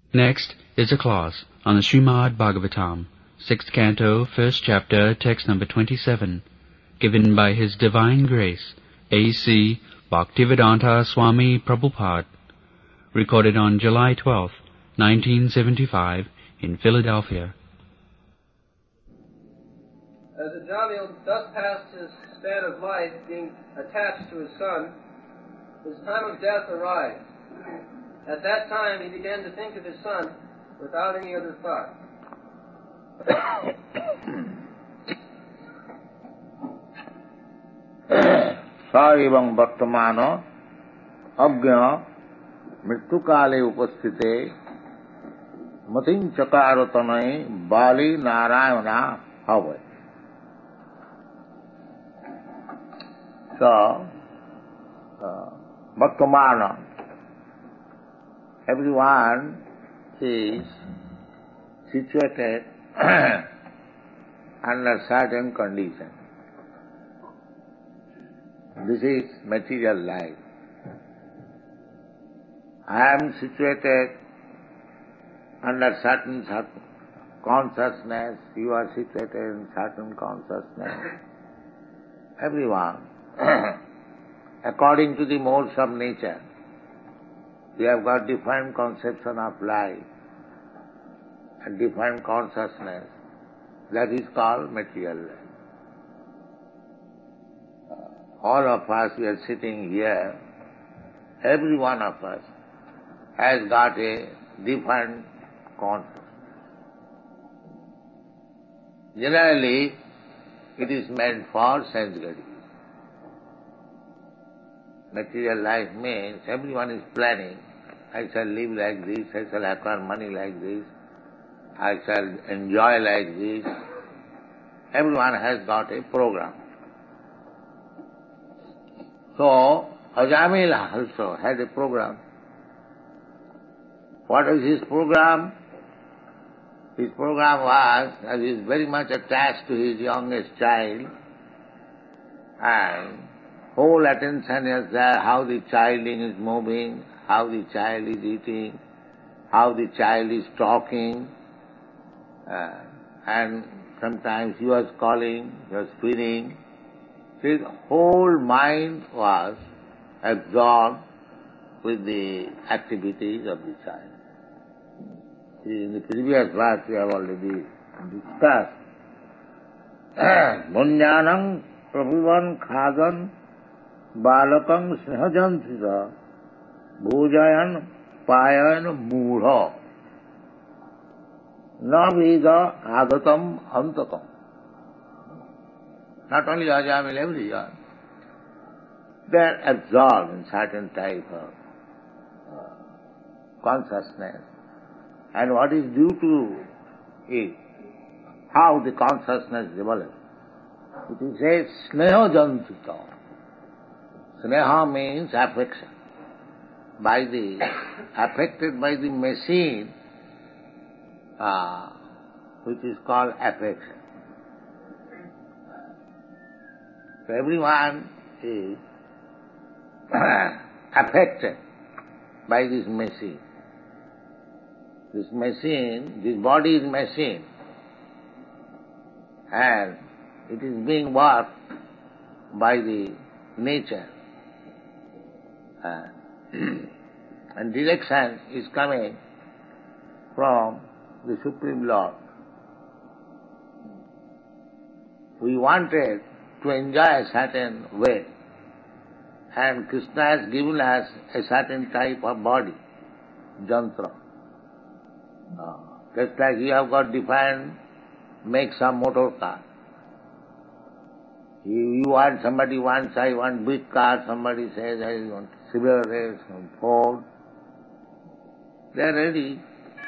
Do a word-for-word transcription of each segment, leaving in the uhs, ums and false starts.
Next is a class on the Srimad Bhagavatam, sixth canto, first chapter, text number twenty-seven, given by His Divine Grace, A C Bhaktivedanta Swami Prabhupada, recorded on July twelfth, nineteen seventy-five, in Philadelphia. As Ajamil thus passed his span of life being attached to his son, his time of death arrived. At that time he began to think of his son without any other thought. सा एवं वर्तमान अज्ञ मृत्युकाले उपस्थिते मतिं चकार तनय बाली नारायणा हवै. So, uh, वर्तमान, everyone is situated under certain conditions. This is material life. I am situated under certain, certain consciousness, you are situated in certain consciousness. Everyone, according to the modes of nature, we have got different conception of life and different consciousness. That is called material life. All of us, we are sitting here, every one of us has got a different consciousness. Generally, it is meant for sense gratification. Material life means everyone is planning, I shall live like this, I shall acquire money like this, I shall enjoy like this. Everyone has got a program. So, Ajamil also had a program. What was his program? His program was, as he is very much attached to his youngest child, and whole attention is there, how the child is moving, how the child is eating, how the child is talking, uh, and sometimes he was calling, he was feeding. His whole mind was absorbed with the activities of the child. In the previous verse we have already discussed. Munyanam prabhuvan khadan balakam snehajansisa bhujayan payan mudha na vida adatam antatam. Not only Ajamil, everyone, they are absorbed in certain type of uh, consciousness. And what is due to it, how the consciousness develops. It is a sneha jansita. Sneha means affection. By the, affected by the machine, uh, which is called affection. So everyone is affected by this machine. This machine, this body is machine, and it is being worked by the nature. Uh, and direction is coming from the Supreme Lord. We wanted to enjoy a certain way, and Krishna has given us a certain type of body, jantra. Uh, just like you have got different makes of motor car. You, you want, somebody wants, I want big car, somebody says, I want Chevrolet, Ford. They are ready.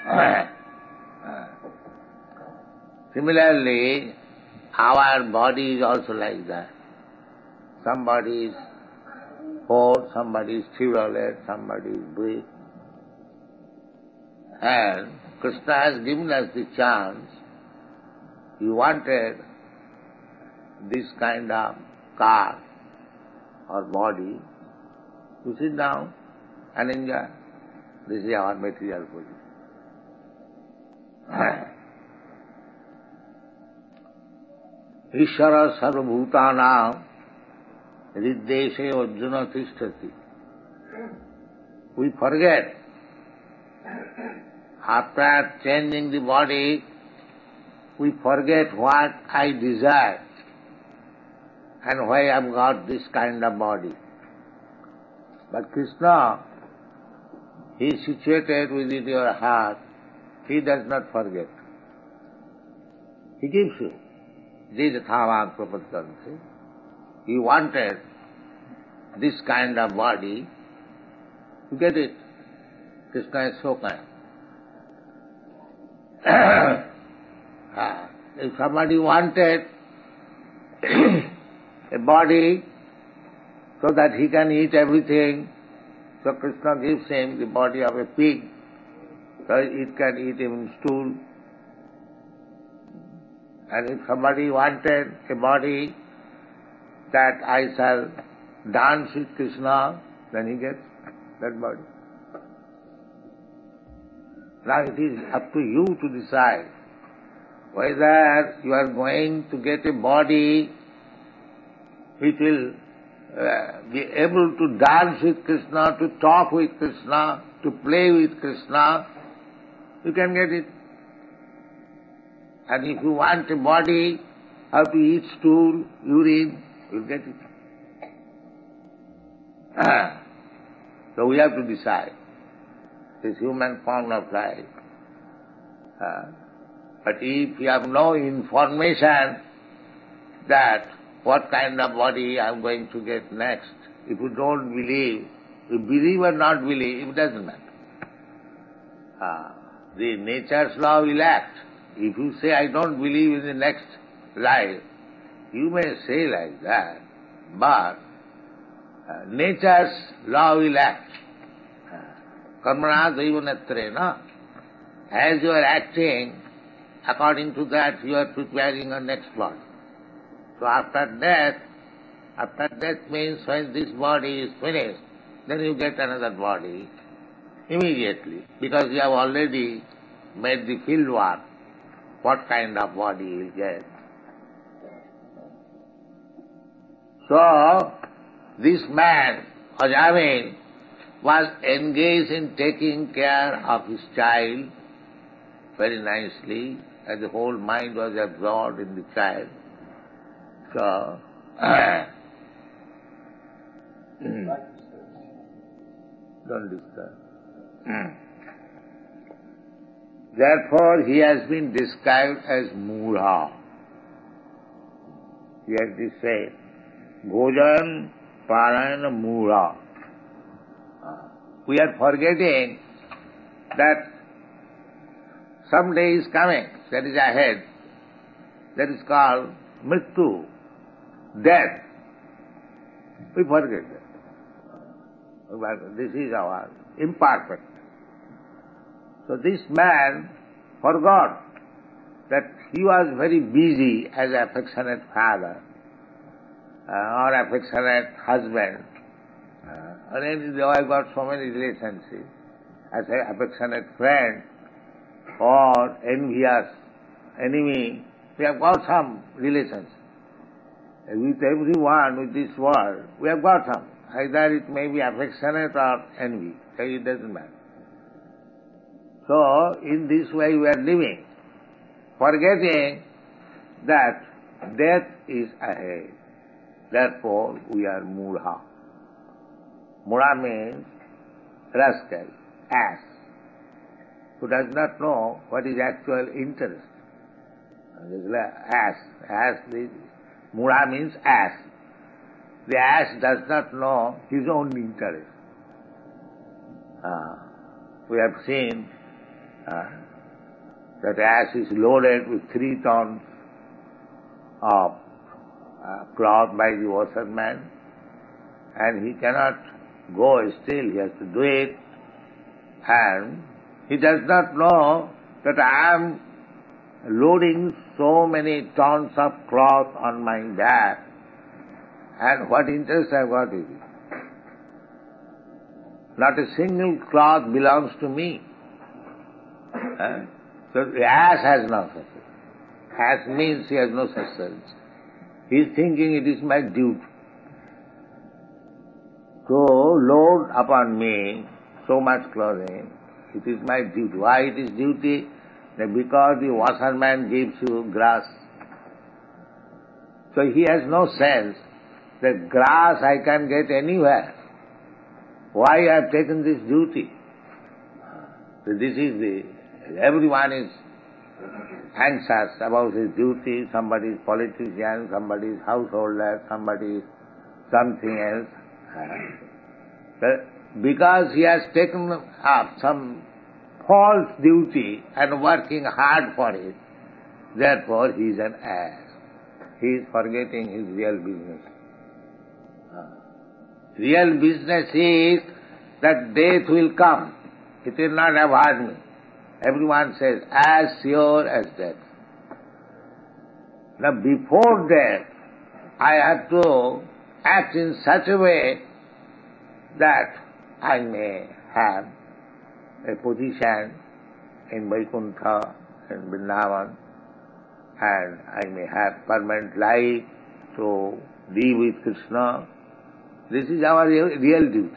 Similarly, our body is also like that. Somebody is Ford, somebody is Chevrolet, somebody is brick. And Krishna has given us the chance. He wanted this kind of car or body to sit down and enjoy. This is our material position. Ishvara sarvabhutanam riddeshe Arjuna tishtati. We forget, after changing the body, we forget what I desire and why I've got this kind of body. But Krishna, he is situated within your heart. He does not forget. He gives you. Jidhathavan prapadanti. He wanted this kind of body. You get it. Krishna is so kind. If somebody wanted a body so that he can eat everything, so Krishna gives him the body of a pig, so it can eat even stool. And if somebody wanted a body that I shall dance with Krishna, then he gets that body. Now it is up to you to decide whether you are going to get a body which will uh, be able to dance with Krishna, to talk with Krishna, to play with Krishna. You can get it. And if you want a body, how to eat stool, urine, you'll get it. So we have to decide this human form of life. Uh, but if you have no information that what kind of body I am going to get next, if you don't believe, you believe or not believe, it doesn't matter. Uh, the nature's law will act. If you say, I don't believe in the next life, you may say like that, but uh, nature's law will act. Karmana daivanatra. As you are acting, according to that you are preparing your next body. So after death, after death means when this body is finished, then you get another body immediately, because you have already made the field work. What kind of body you will get. So, this man, Ajamil, was engaged in taking care of his child very nicely, and the whole mind was absorbed in the child. So, don't disturb. Therefore, he has been described as Mudha. He has this say, Bhojan Parayana Mudha. We are forgetting that some day is coming, that is ahead, that is called Mrityu, death. We forget that. This is our imperfect. So this man forgot that he was very busy as an affectionate father uh, or affectionate husband. Uh, and then I got so many relationships as an affectionate friend or envious enemy. We have got some relations. With everyone, with this world, we have got some. Either it may be affectionate or envy. It doesn't matter. So, in this way we are living, forgetting that death is ahead. Therefore, we are mudha. Mudha means rascal, ass, who does not know what is actual interest. Ass, ass, mudha means ass. The ass does not know his own interest. Uh, we have seen Uh, that ass is loaded with three tons of uh, cloth by the oceanman, and he cannot go still, he has to do it, and he does not know that I am loading so many tons of cloth on my back, and what interest I have got with it. Not a single cloth belongs to me. Uh, So the ass has no such sense. Ass means he has no such sense. He is thinking it is my duty to load upon me so much clothing. It is my duty. Why it is duty? That because the washerman gives you grass. So he has no sense that grass I can get anywhere. Why I have taken this duty? So this is the, everyone is anxious about his duty. Somebody is politician, somebody is householder, somebody is something else. But because he has taken up some false duty and working hard for it, therefore he is an ass. He is forgetting his real business. Real business is that death will come. It will not avoid me. Everyone says, as sure as death. Now before death, I have to act in such a way that I may have a position in Vaikuntha, in Vrindavan, and I may have permanent life to be with Krishna. This is our real duty.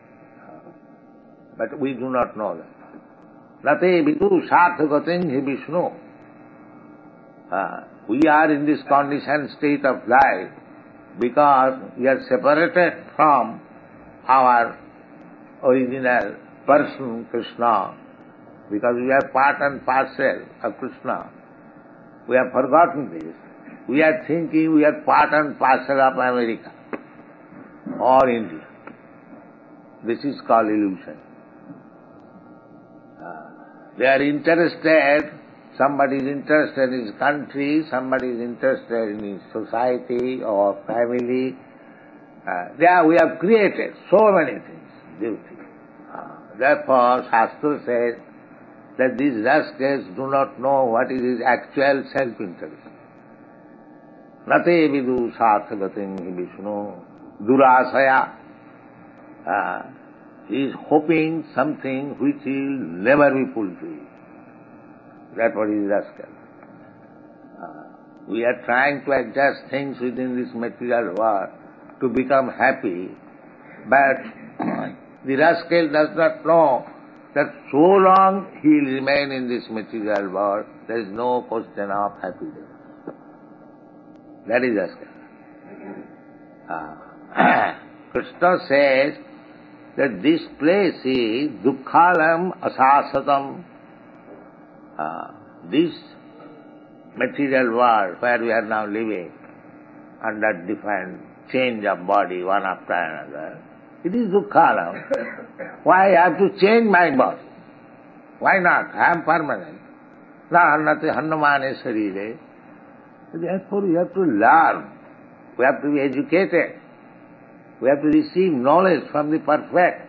But we do not know that. Nate vidu sarthagatin hi Vishnu. Uh, we are in this conditioned state of life because we are separated from our original person, Krishna, because we are part and parcel of Krishna. We have forgotten this. We are thinking we are part and parcel of America or India. This is called illusion. Uh, they are interested, somebody is interested in his country, somebody is interested in his society or family. Uh, there we have created so many things, duty. Uh, therefore, Shastra says that these rascals do not know what is his actual self-interest. Nate vidu sarthagatim hi Vishnu durasaya. Uh, he is hoping something which will never be fulfilled. That's what is rascal. Uh, we are trying to adjust things within this material world to become happy, but the rascal does not know that so long he will remain in this material world, there is no question of happiness. That is rascal. Uh, Krishna says that this place is dukkhalam asasatam. Uh, this material world where we are now living under different change of body one after another, it is dukkhalam. Why I have to change my body? Why not? I am permanent. Na hannate hannamane sarire. Therefore we have to learn. We have to be educated. We have to receive knowledge from the perfect.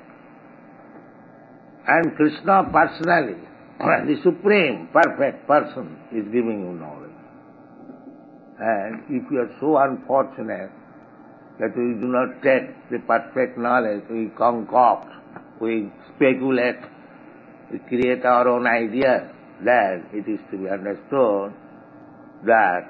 And Krishna personally, the supreme perfect person, is giving you knowledge. And if you are so unfortunate that we do not take the perfect knowledge, we concoct, we speculate, we create our own ideas, then it is to be understood that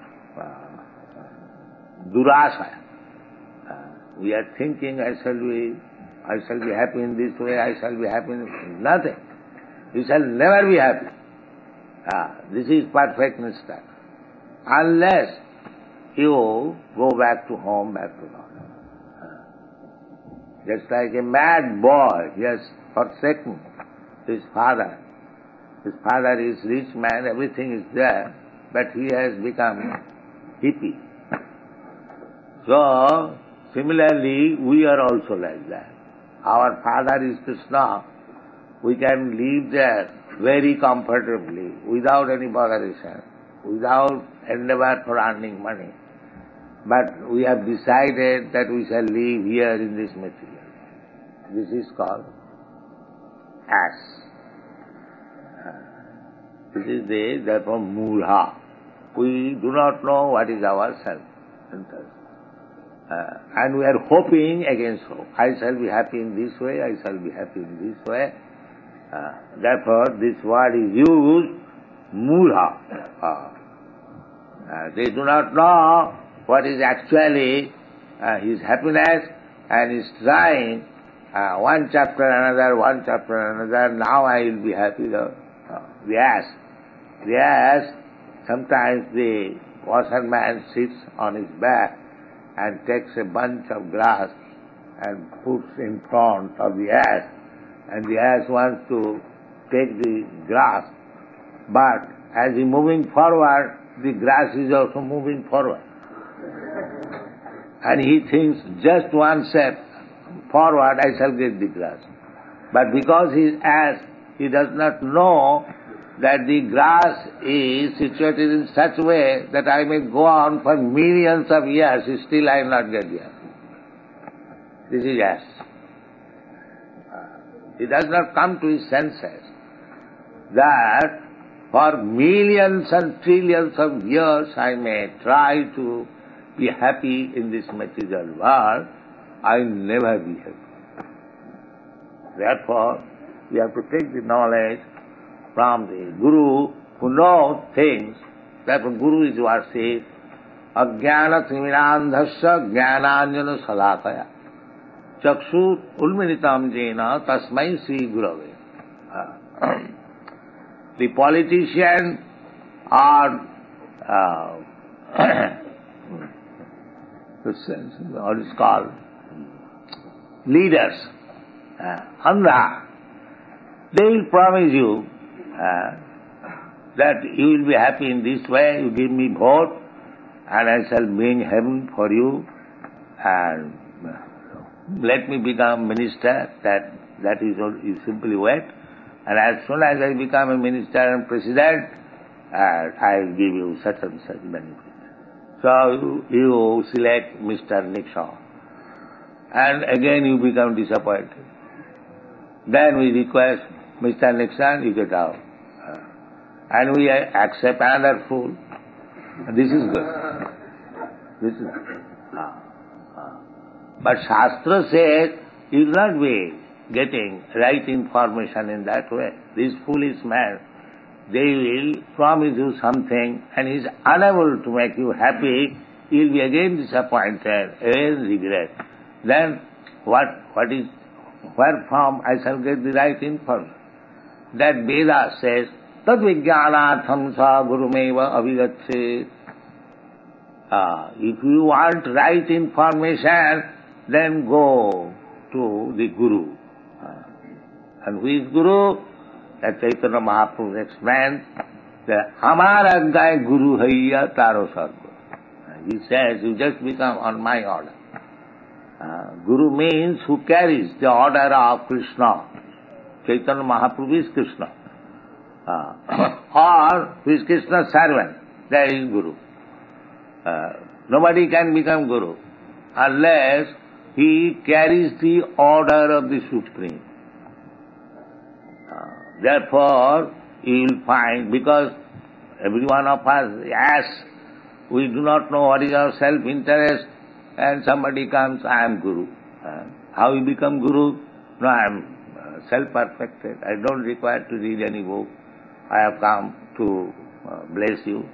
uh, durasa. Uh, we are thinking, I shall be, I shall be happy in this way, I shall be happy in this way. Nothing. You shall never be happy. Ah, this is perfect mistake. Unless you go back to home, back to home. Just like a mad boy, he has forsaken his father. His father is rich man, everything is there, but he has become hippie. So, similarly, we are also like that. Our father is Krishna. We can live there very comfortably, without any botheration, without endeavor for earning money. But we have decided that we shall live here in this material. This is called ass. This is the, therefore, mudha. We do not know what is our self-interest. Uh, and we are hoping against hope. I shall be happy in this way, I shall be happy in this way. Uh, therefore, this word is used mula. Uh, uh, they do not know what is actually uh, his happiness, and is trying uh, one chapter another, one chapter another, now I will be happy. Uh, yes, yes, sometimes the washerman sits on his back and takes a bunch of grass and puts in front of the ass, and the ass wants to take the grass, but as he moving forward, the grass is also moving forward. And he thinks, just one step forward, I shall get the grass. But because he is ass, he does not know that the grass is situated in such a way that I may go on for millions of years, still I will not get there. This is ass. He does not come to his senses that for millions and trillions of years I may try to be happy in this material world, I will never be happy. Therefore, we have to take the knowledge from the Guru who knows things. Therefore, Guru is what says, Ajnana Timirandhasya Jnananjana Salakaya Chakshut Ulminitam Jena Tasmai Sri Gurave. The politician or uh, what is called leaders, uh, Andha, they will promise you uh, that you will be happy in this way, you give me vote and I shall bring heaven for you and let me become minister, that that is all, you simply wait, and as soon as I become a minister and president, uh, I will give you such and such benefit. So you, you select Mister Nixon, and again you become disappointed. Then we request, Mister Nixon, you get out. Uh, and we accept another fool. This is good. This is good. Uh, uh. But Shastra says, you will not be getting right information in that way. This foolish man, they will promise you something and he is unable to make you happy, you will be again disappointed, again regret. Then what, what is, where from I shall get the right information? That Veda says, Tad vijnanatham sa gurumeva avigatse. Uh, if you want right information, then go to the Guru. Uh, and who is Guru? That Chaitanya Mahaprabhu explains that Amar Ajnai Guru Haiya Taro Sarva. He says, you just become on my order. Uh, Guru means who carries the order of Krishna. Chaitanya Mahaprabhu is Krishna. Uh, or who is Krishna's servant, that is Guru. Uh, nobody can become Guru unless he carries the order of the Supreme. Uh, therefore, you will find, because every one of us, yes, we do not know what is our self-interest, and somebody comes, I am Guru. Uh, how you become Guru? No, I am uh, self-perfected. I don't require to read any book. I have come to uh, bless you.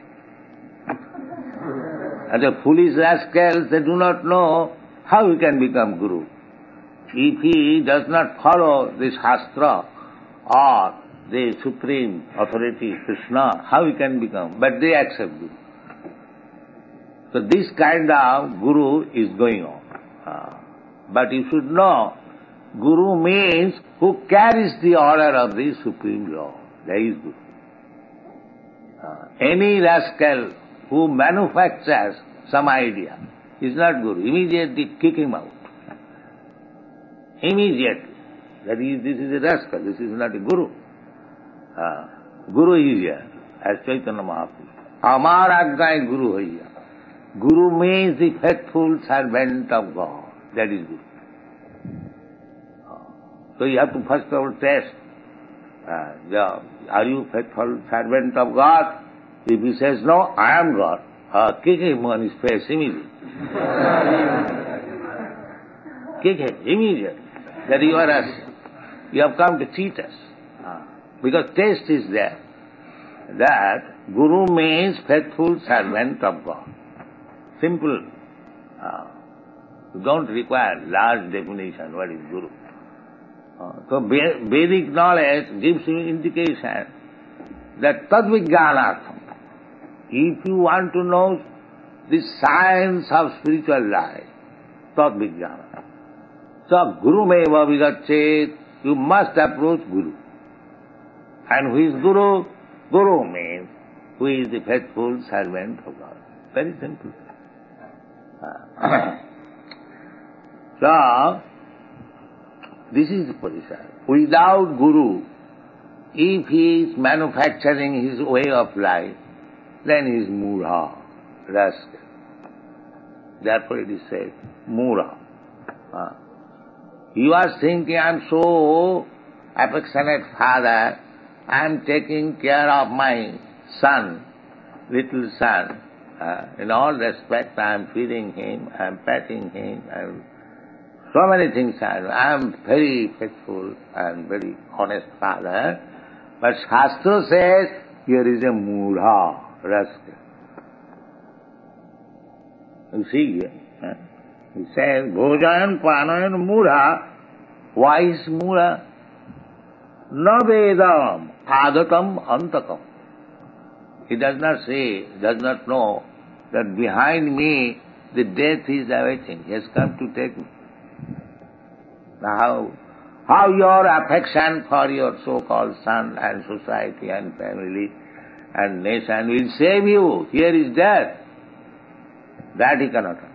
And the foolish rascals, they do not know how he can become Guru. If he does not follow the Shastra or the Supreme Authority, Krishna, how he can become? But they accept Guru. So this kind of Guru is going on. Uh, but you should know, Guru means who carries the order of the Supreme Law. That is Guru. Uh, any rascal who manufactures some idea is not Guru. Immediately kick him out. Immediately. That is, this is a rascal, this is not a Guru. Uh, Guru is here, as Chaitanya Mahaprabhu. Amar Ajnai Guru Haiya. Guru means the faithful servant of God. That is Guru. Uh, so you have to first of all test, uh, the, are you faithful servant of God? If he says, no, I am God, uh, kick him on his face immediately. Kick him immediately. That you are us. You have come to cheat us. Uh, because taste is there. that Guru means faithful servant of God. Simple. Uh, you don't require large definition what is Guru. Uh, so Vedic knowledge gives you indication that tadvijnanartham. If you want to know the science of spiritual life, tadvijnanartham. So Guru meva vigachet, you must approach Guru. And who is Guru? Guru means who is the faithful servant of God. Very simple. So, this is the position. Without Guru, if he is manufacturing his way of life, then he is mura, rascal. Therefore it is said, mura. Uh, you are thinking, I am so affectionate father, I am taking care of my son, little son. Uh, in all respects, I am feeding him, I am patting him, I am so many things I do. I am very faithful and very honest father. But Shastra says, here is a mudha, rascal. You see here, huh? He says, bhojayan panayan mudha. Why is mudha? Na vedam adatam antakam. He does not say, does not know that behind me the death is awaiting. He has come to take me. Now how, how your affection for your so-called son and society and family and nation will save you. Here is death. That he cannot answer.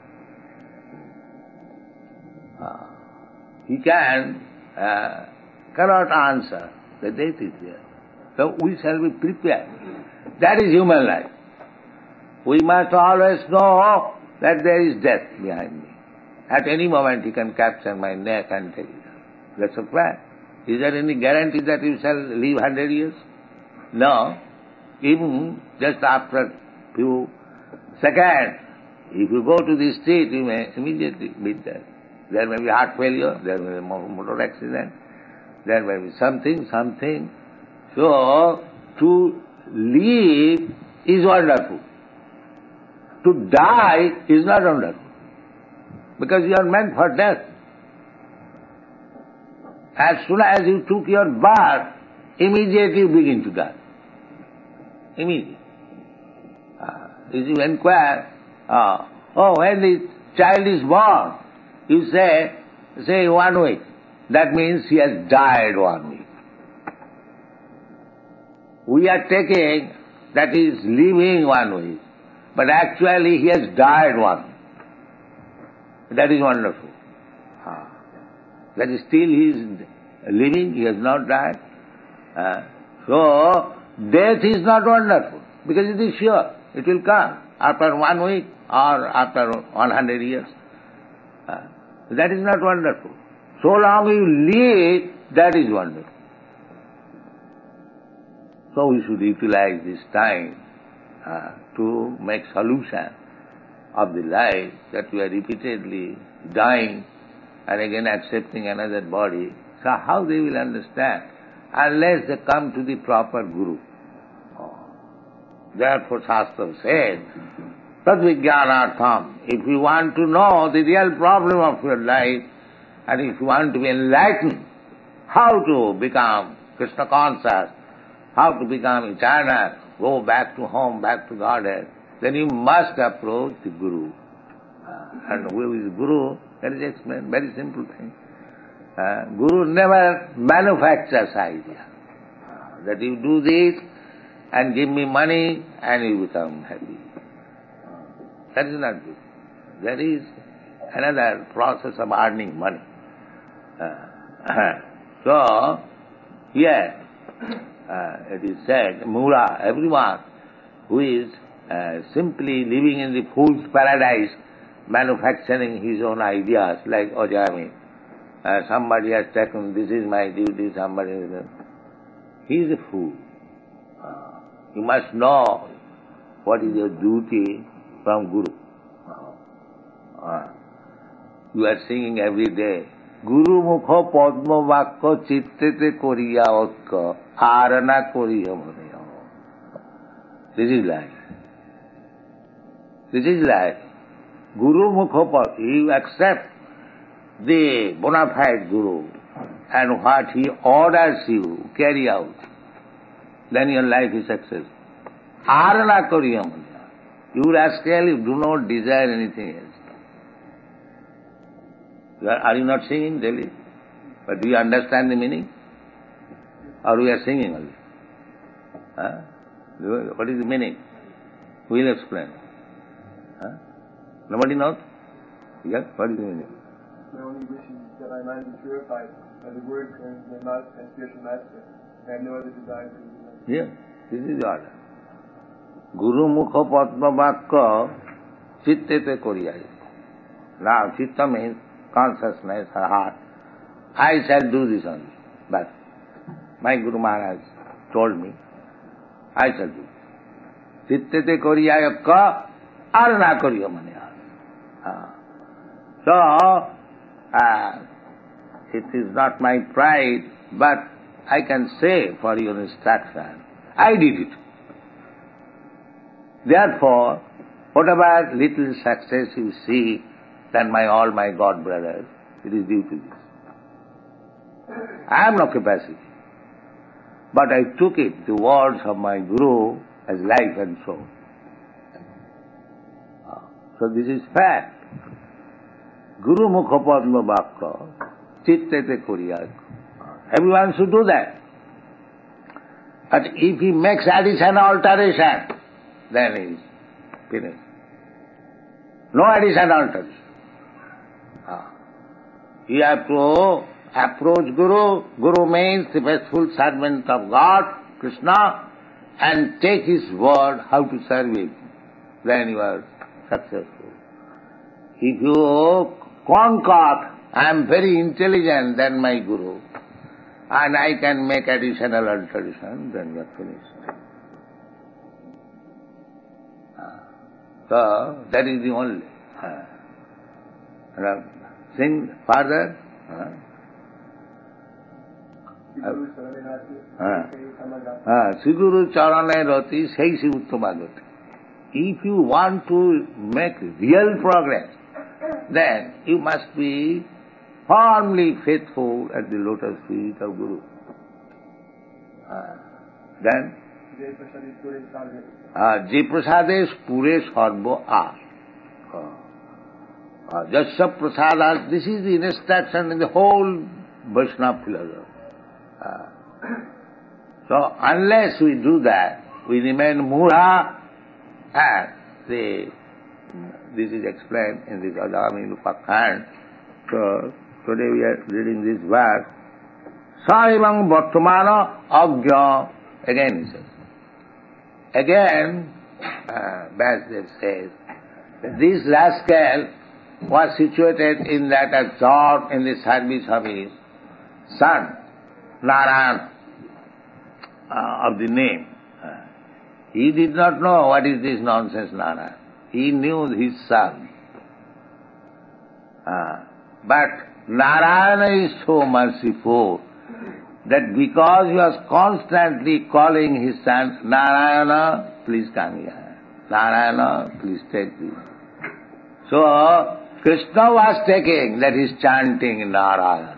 Uh, he can, uh, cannot answer. The death is there. So we shall be prepared. That is human life. We must always know that there is death behind me. At any moment he can capture my neck and take it. That's a fact. Is there any guarantee that you shall live hundred years? No. Even just after a few seconds, if you go to the street, you may immediately meet death. There may be heart failure, there may be a motor accident, there may be something, something. So, to live is wonderful. To die is not wonderful. Because you are meant for death. As soon as you took your birth, immediately you begin to die. Immediately. Uh, if you inquire, uh, oh, when the child is born, you say, say one week. That means he has died one week. We are taking that he is living one week, but actually he has died one week. That is wonderful. Ah. That is still he is living, he has not died. Uh, so, death is not wonderful, because it is sure, it will come after one week or after one hundred years. Uh, that is not wonderful. So long you live, that is wonderful. So we should utilize this time uh, to make solution of the life that we are repeatedly dying and again accepting another body. So how they will understand unless they come to the proper Guru? Oh. Therefore Shastra said, tadvijnanartham. If you want to know the real problem of your life and if you want to be enlightened, how to become Krishna conscious, how to become eternal, go back to home, back to Godhead, then you must approach the Guru. Uh, and who is Guru? That is explained, very simple thing. Uh, Guru never manufactures idea. Uh, that you do this and give me money and you become happy. Uh, that is not good. There is another process of earning money. Uh, so, here uh, it is said, Mura, everyone who is Uh, simply living in the fool's paradise, manufacturing his own ideas, like Ojami. Uh, somebody has taken, this is my duty, somebody is... He is a fool. Uh, you must know what is your duty from Guru. Uh, you are singing every day, Guru mukho padma vakko chittete koriya okka arana koriya bhaniya. This is life. This is life. Guru Mukhopat, you accept the bona fide Guru and what he orders you carry out, then your life is successful. Arana Koriyam. You rascal, you do not desire anything else. You are, are you not singing daily? But do you understand the meaning? Or we are singing only? Huh? What is the meaning? We will explain. Huh? Nobody knows? Yes? What is the meaning? My only wish is that I might be purified by the words of my mouth and spiritual master. I have no other desire to do. Yeah, this is the order. Guru Mukha Padma Vakka Chittete Koriyai. Now, Chitta means consciousness, heart. I shall do this only. But my Guru Maharaj told me, I shall do. Chittete Koriyai Ka Arna Koriya Mane. So, uh, it is not my pride, but I can say for your instruction, I did it. Therefore, whatever little success you see, then my all my God brothers, it is due to this. I have no capacity. But I took it, the words of my Guru, as life and soul. So this is fact. Guru Mukha Padma Vakka Chittete Koriyai. Everyone should do that. But if he makes addition alteration, then he is finished. No addition alteration. Ah. You have to approach Guru. Guru means the faithful servant of God, Krishna, and take his word how to serve him. Then you are successful. If you concoct, I am very intelligent than my Guru, and I can make additional alteration, then you are finished. So, that is the only. Uh, sing further. Uh, Sri Guru Charane Rati Saisi Uttamagati. If you want to make real progress, then you must be firmly faithful at the lotus feet of Guru. Uh, then, Je Prasades Pure Sarva A. Jasya Prasada, this is the instruction in the whole Vaishnava philosophy. Uh, so, unless we do that, we remain mudha, and the, this is explained in this Adami Upakhand. So, today we are reading this verse. Sa evang vartamana agya. Again he says. Again, uh, Vasudev says, that this rascal was situated in that absorbed in the service of his son, Narayana, uh, of the name. Uh, he did not know what is this nonsense Narayana. He knew his son. Uh, but Narayana is so merciful that because he was constantly calling his son, Narayana, please come here. Narayana, please take this. So, Krishna was taking, that is chanting Narayana.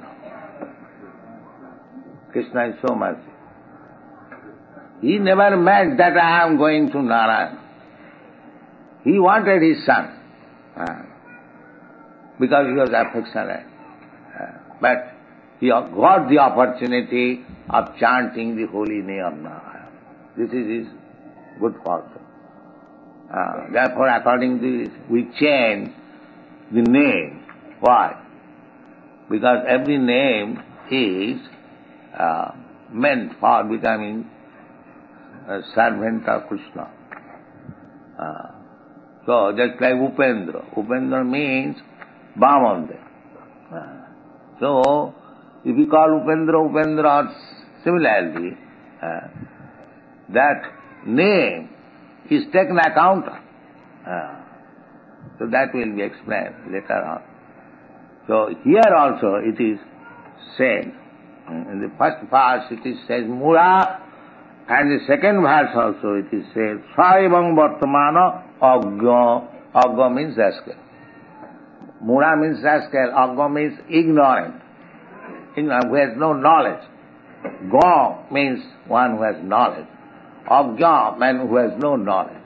Krishna is so merciful. He never meant that I am going to Narayana. He wanted his son, uh, because he was affectionate. Uh, but he got the opportunity of chanting the holy name of Narayana. This is his good fortune. Uh, therefore, according to this, we change the name. Why? Because every name is uh, meant for becoming a servant of Krishna. Uh, so, just like Upendra. Upendra means Bhaman. Uh, so, if you call Upendra Upendra, similarly, uh, that name is taken account of. Uh, so that will be explained later on. So here also it is said, in the first verse it is said, Mura And the second verse also it is said, Saivang Vartamana Agya. Agya means rascal. Mura means rascal. Agya means ignorant. Ignorant, who has no knowledge. Ga means one who has knowledge. Agya, man who has no knowledge.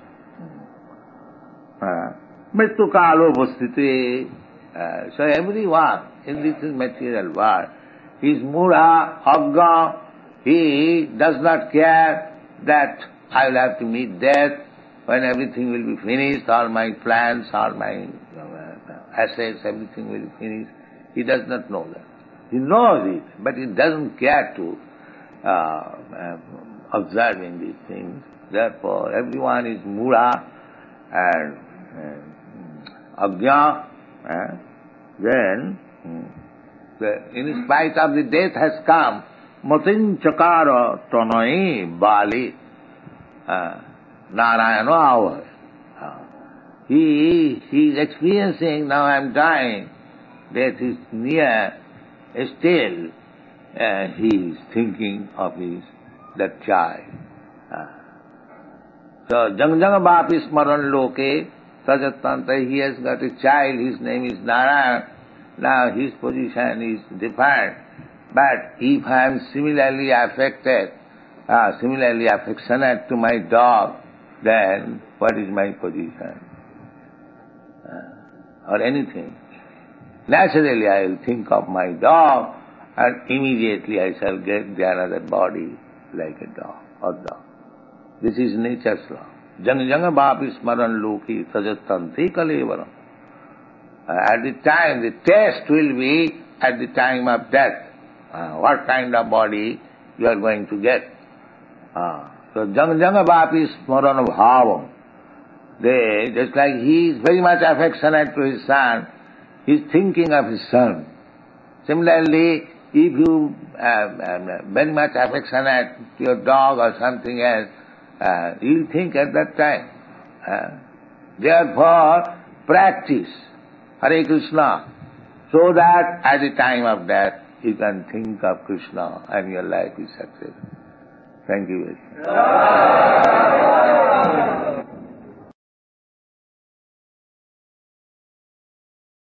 Mrittu kalo bhastite. So everyone in this material world is mura, agya. He does not care that I will have to meet death when everything will be finished, all my plans, all my assets, everything will be finished. He does not know that. He knows it, but he doesn't care to uh, uh, observe in these things. Therefore, everyone is mura and uh, agya. Uh, then, the, in spite of the death has come, Matin chakara tanai bali Narayana hour. He, he is experiencing, now I am dying, death is near, still uh, he is thinking of his, that child. Uh. So, jang jang bapi smaran loke, sajatanta, he has got a child, his name is Narayan, now his position is defined. But if I am similarly affected, uh, similarly affectionate to my dog, then what is my position? Uh, or anything. Naturally I will think of my dog and immediately I shall get the another body like a dog or dog. This is nature's law. Jang jang bapi smaran loki sajatanti kalevaram. At the time, the test will be at the time of death. Uh, what kind of body you are going to get. Uh, so, jang jang bapi smaran bhavam. They, just like he is very much affectionate to his son, he is thinking of his son. Similarly, if you uh, uh, very much affectionate to your dog or something else, uh, you will think at that time. Uh, therefore, practice Hare Krishna, so that at the time of death, you can think of Krishna and your life is successful. Thank you very much.